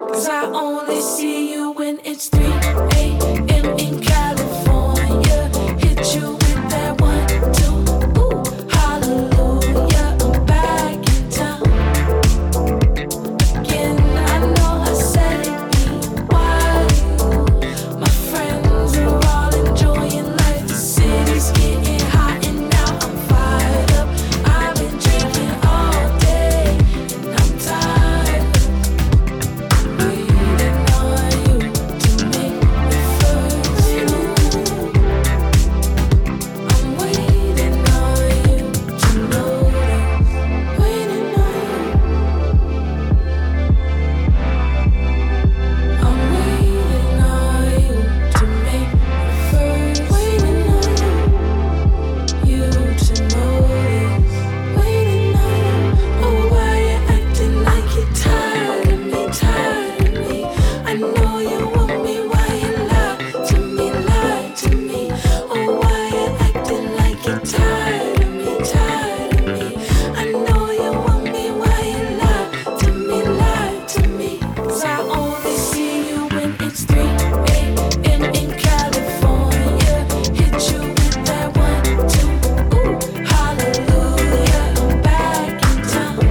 'Cause I only see you when it's 3 a.m. in California. Hit you with that 1, 2, ooh, hallelujah. I'm back in town again. I know I said it be wild. My friends are all enjoying life. The city's getting hot and now I'm fired up. I've been drinking all day and I'm tired of waiting on you to make the first move. I'm waiting on you to notice. Waiting on you. I'm waiting on you to make the first. Waiting on you to notice. Waiting on you. Oh, why you acting like you're tired of me, tired of me? I know you want me. Why you lie to me, lie to me? Oh, why you acting like you're tired of me, tired of me? I know you want me. Why you lie to me, lie to me? 'Cause I only see you when it's 3 a.m. in California. Hit you with that 1, 2, ooh, hallelujah. I'm back in town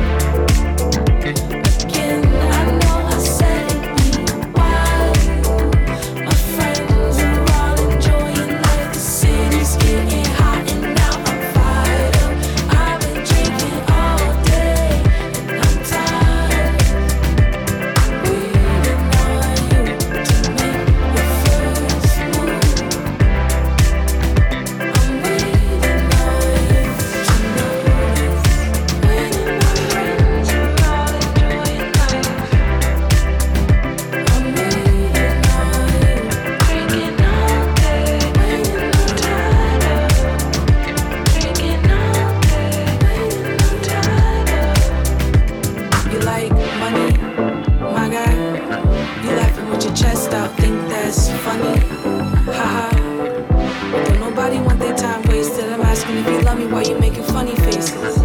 again. I know I said it be wild. My friends are all enjoying life. The city's getting hot and now I'm fired up. I've been drinking all day and I'm tired. Waiting on you to make the first move. I'm waiting on you to notice. Waiting on friends are all enjoying life. I'm waiting on you, drinking all day. Waiting, I'm tired of drinking all day. Waiting, I'm tired of. You like money, my guy? You laughing with your chest out, think that's funny? Haha. Don't nobody want their time wasted. I'm asking if you love me while you making funny faces.